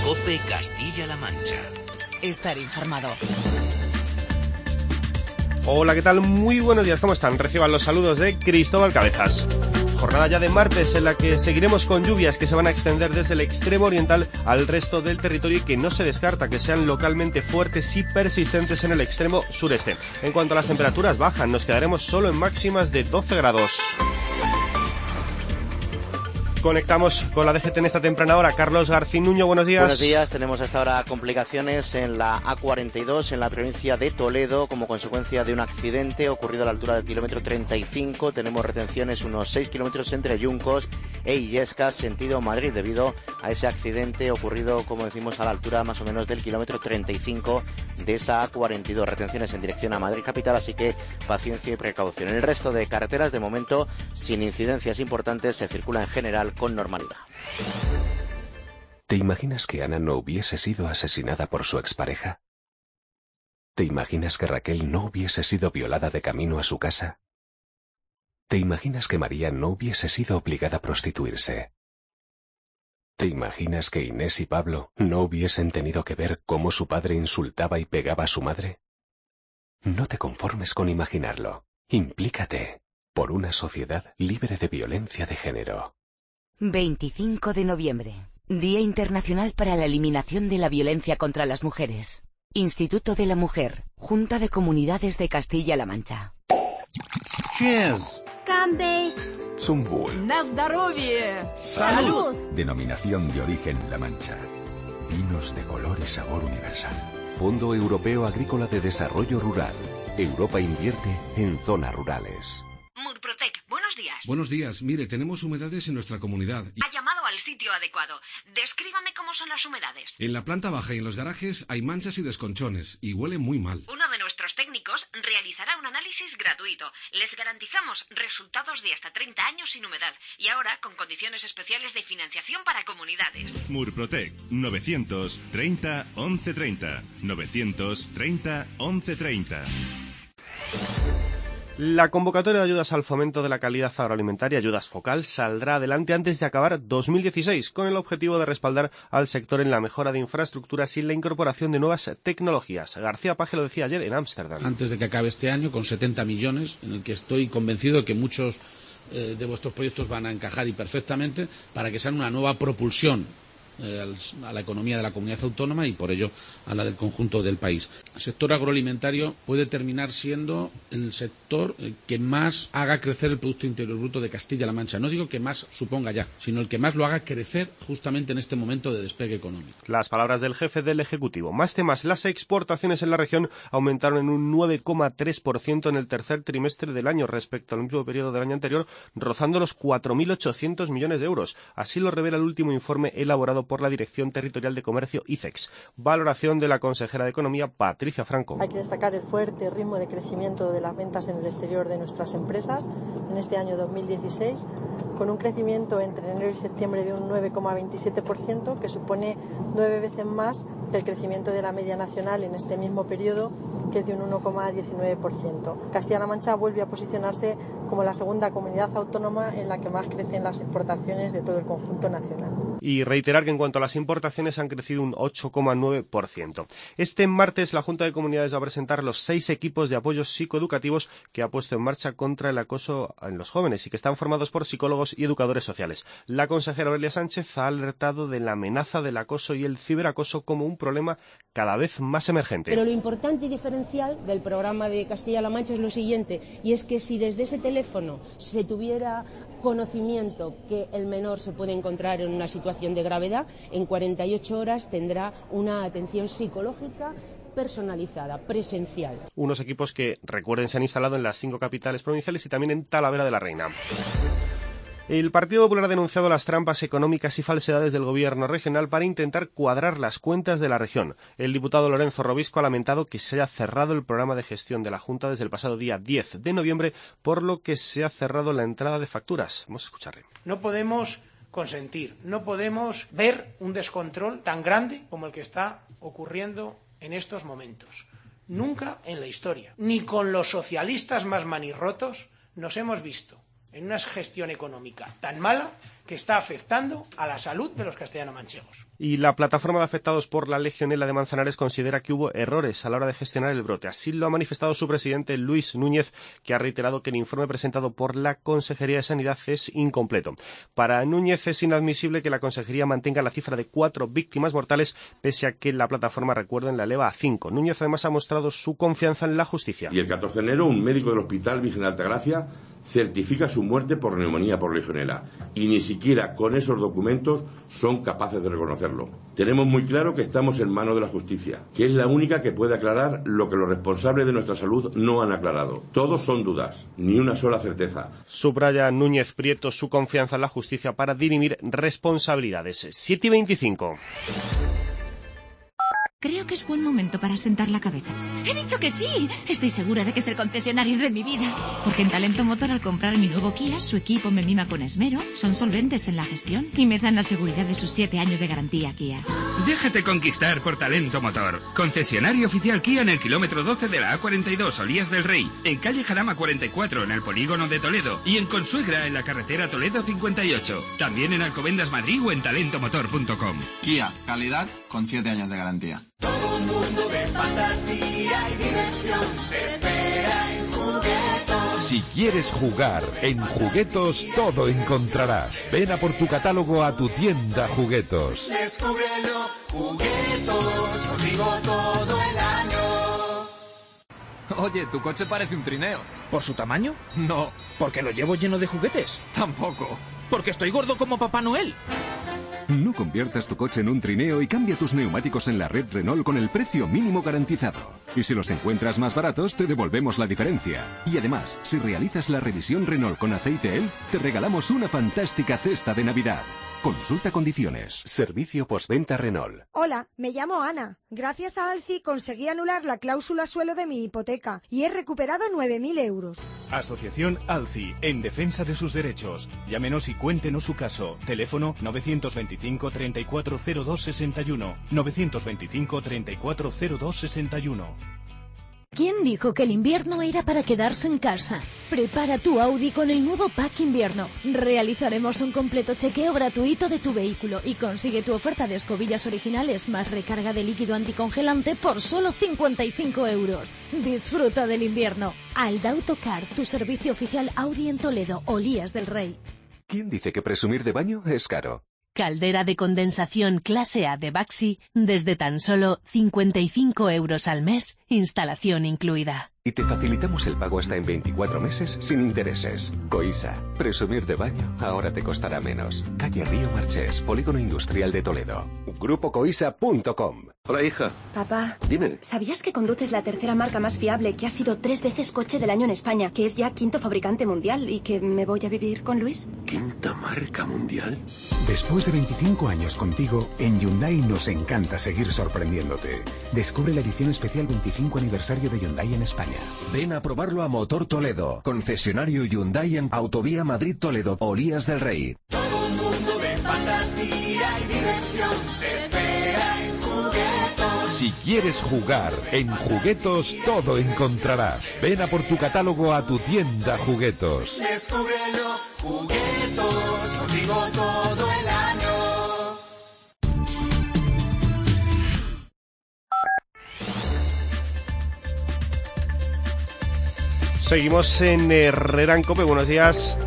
COPE Castilla-La Mancha. Estar informado. Hola, ¿qué tal? Muy buenos días, ¿cómo están? Reciban los saludos de Cristóbal Cabezas. Jornada ya de martes en la que seguiremos con lluvias que se van a extender desde el extremo oriental al resto del territorio y que no se descarta que sean localmente fuertes y persistentes en el extremo sureste. En cuanto a las temperaturas bajan, nos quedaremos solo en máximas de 12 grados. Conectamos con la DGT en esta temprana hora. Carlos García Nuño, buenos días. Buenos días, tenemos hasta ahora complicaciones en la A42 en la provincia de Toledo como consecuencia de un accidente ocurrido a la altura del kilómetro 35. Tenemos retenciones unos 6 kilómetros entre Yuncos e Illescas, sentido Madrid, debido a ese accidente ocurrido, como decimos, a la altura más o menos del kilómetro 35 de esa A42. Retenciones en dirección a Madrid capital, así que paciencia y precaución. En el resto de carreteras, de momento, sin incidencias importantes, se circula en general con normalidad. ¿Te imaginas que Ana no hubiese sido asesinada por su expareja? ¿Te imaginas que Raquel no hubiese sido violada de camino a su casa? ¿Te imaginas que María no hubiese sido obligada a prostituirse? ¿Te imaginas que Inés y Pablo no hubiesen tenido que ver cómo su padre insultaba y pegaba a su madre? No te conformes con imaginarlo. Implícate por una sociedad libre de violencia de género. 25 de noviembre, Día Internacional para la Eliminación de la Violencia contra las Mujeres. Instituto de la Mujer, Junta de Comunidades de Castilla-La Mancha. Cheers. Cambe. Zum Wohl. Na zdоровье. Salud. Denominación de origen La Mancha. Vinos de color y sabor universal. Fondo Europeo Agrícola de Desarrollo Rural. Europa invierte en zonas rurales. Murprotec, buenos días. Buenos días. Mire, tenemos humedades en nuestra comunidad. Ha llamado al sitio adecuado. Descríbame cómo son las humedades. En la planta baja y en los garajes hay manchas y desconchones y huele muy mal. Uno de nuestros técnicos realizará un análisis gratuito. Les garantizamos resultados de hasta 30 años sin humedad y ahora con condiciones especiales de financiación para comunidades. Murprotec, 930 1130. 930 1130. La convocatoria de ayudas al fomento de la calidad agroalimentaria, Ayudas Focal, saldrá adelante antes de acabar 2016, con el objetivo de respaldar al sector en la mejora de infraestructuras y la incorporación de nuevas tecnologías. García Paje lo decía ayer en Ámsterdam. Antes de que acabe este año, con 70 millones, en el que estoy convencido de que muchos de vuestros proyectos van a encajar y perfectamente para que sean una nueva propulsión a la economía de la comunidad autónoma y por ello a la del conjunto del país. El sector agroalimentario puede terminar siendo el sector que más haga crecer el Producto Interior Bruto de Castilla-La Mancha. No digo que más suponga ya, sino el que más lo haga crecer justamente en este momento de despegue económico. Las palabras del jefe del Ejecutivo. Más temas. Las exportaciones en la región aumentaron en un 9,3% en el tercer trimestre del año respecto al mismo periodo del año anterior, rozando los 4.800 millones de euros. Así lo revela el último informe elaborado por la Dirección Territorial de Comercio ICEX. Valoración de la consejera de Economía, Patricia Franco. Hay que destacar el fuerte ritmo de crecimiento de las ventas en el exterior de nuestras empresas en este año 2016, con un crecimiento entre enero y septiembre de un 9,27%, que supone 9 veces más que el crecimiento de la media nacional en este mismo periodo, que es de un 1,19%. Castilla-La Mancha vuelve a posicionarse como la segunda comunidad autónoma en la que más crecen las exportaciones de todo el conjunto nacional. Y reiterar que en cuanto a las importaciones han crecido un 8,9%. Este martes la Junta de Comunidades va a presentar los 6 equipos de apoyos psicoeducativos que ha puesto en marcha contra el acoso en los jóvenes y que están formados por psicólogos y educadores sociales. La consejera Aurelia Sánchez ha alertado de la amenaza del acoso y el ciberacoso como un problema cada vez más emergente. Pero lo importante y diferencial del programa de Castilla-La Mancha es lo siguiente, y es que si desde ese teléfono se tuviera conocimiento que el menor se puede encontrar en una situación de gravedad, en 48 horas tendrá una atención psicológica personalizada, presencial. Unos equipos que, recuerden, se han instalado en las 5 capitales provinciales y también en Talavera de la Reina. El Partido Popular ha denunciado las trampas económicas y falsedades del gobierno regional para intentar cuadrar las cuentas de la región. El diputado Lorenzo Robisco ha lamentado que se haya cerrado el programa de gestión de la Junta desde el pasado día 10 de noviembre, por lo que se ha cerrado la entrada de facturas. Vamos a escucharle. No podemos consentir, no podemos ver un descontrol tan grande como el que está ocurriendo en estos momentos. Nunca en la historia, ni con los socialistas más manirrotos, nos hemos visto en una gestión económica tan mala que está afectando a la salud de los castellano-manchegos. Y la plataforma de afectados por la legionela de Manzanares considera que hubo errores a la hora de gestionar el brote. Así lo ha manifestado su presidente Luis Núñez, que ha reiterado que el informe presentado por la Consejería de Sanidad es incompleto. Para Núñez es inadmisible que la Consejería mantenga la cifra de 4 víctimas mortales, pese a que la plataforma, recuerden, la eleva a 5. Núñez además ha mostrado su confianza en la justicia. Y el 14 de enero un médico del Hospital Virgen de Altagracia certifica su muerte por neumonía por legionela y ni siquiera con esos documentos son capaces de reconocerlo. Tenemos muy claro que estamos en manos de la justicia, que es la única que puede aclarar lo que los responsables de nuestra salud no han aclarado. Todos son dudas, ni una sola certeza. Subraya Núñez Prieto su confianza en la justicia para dirimir responsabilidades. 7:25. Creo que es buen momento para sentar la cabeza. ¡He dicho que sí! Estoy segura de que es el concesionario de mi vida. Porque en Talento Motor, al comprar mi nuevo Kia, su equipo me mima con esmero, son solventes en la gestión y me dan la seguridad de sus 7 años de garantía Kia. Déjate conquistar por Talento Motor. Concesionario oficial Kia en el kilómetro 12 de la A42, Olías del Rey. En calle Jarama 44, en el polígono de Toledo. Y en Consuegra, en la carretera Toledo 58. También en Alcobendas Madrid o en talentomotor.com. Kia, calidad con 7 años de garantía. Todo un mundo de fantasía y diversión te espera en Juguetos. Si quieres jugar, en Juguetos todo encontrarás. Ven a por tu catálogo a tu tienda Juguetos. Descúbrelo, Juguetos, contigo todo el año. Oye, tu coche parece un trineo. ¿Por su tamaño? No. ¿Porque lo llevo lleno de juguetes? Tampoco. Porque estoy gordo como Papá Noel. No conviertas tu coche en un trineo y cambia tus neumáticos en la red Renault con el precio mínimo garantizado. Y si los encuentras más baratos, te devolvemos la diferencia. Y además, si realizas la revisión Renault con aceite ELF, te regalamos una fantástica cesta de Navidad. Consulta condiciones. Servicio postventa Renault. Hola, me llamo Ana. Gracias a Alci conseguí anular la cláusula suelo de mi hipoteca y he recuperado 9.000 euros. Asociación Alci, en defensa de sus derechos. Llámenos y cuéntenos su caso. Teléfono 925 3402 61. 925 3402 61. ¿Quién dijo que el invierno era para quedarse en casa? Prepara tu Audi con el nuevo Pack Invierno. Realizaremos un completo chequeo gratuito de tu vehículo y consigue tu oferta de escobillas originales más recarga de líquido anticongelante por solo 55 euros. Disfruta del invierno. Alda Autocar, tu servicio oficial Audi en Toledo, Olías del Rey. ¿Quién dice que presumir de baño es caro? Caldera de condensación clase A de Baxi desde tan solo 55 euros al mes, instalación incluida. Y te facilitamos el pago hasta en 24 meses sin intereses. Coisa, presumir de baño ahora te costará menos. Calle Río Marchés, Polígono Industrial de Toledo. GrupoCoisa.com. Hola, hija. Papá. Dime. ¿Sabías que conduces la tercera marca más fiable, que ha sido 3 veces coche del año en España, que es ya 5º fabricante mundial y que me voy a vivir con Luis? ¿5ª marca mundial? Después de 25 años contigo, en Hyundai nos encanta seguir sorprendiéndote. Descubre la edición especial 25 aniversario de Hyundai en España. Ven a probarlo a Motor Toledo, concesionario Hyundai en Autovía Madrid-Toledo, Olías del Rey. Todo un mundo de fantasía y diversión te espera en Juguetos. Si quieres jugar, en Juguetos todo encontrarás. Ven a por tu catálogo a tu tienda Juguetos. Descúbrelo, Juguetos, contigo todo el año. Seguimos en Herrera en COPE, buenos días.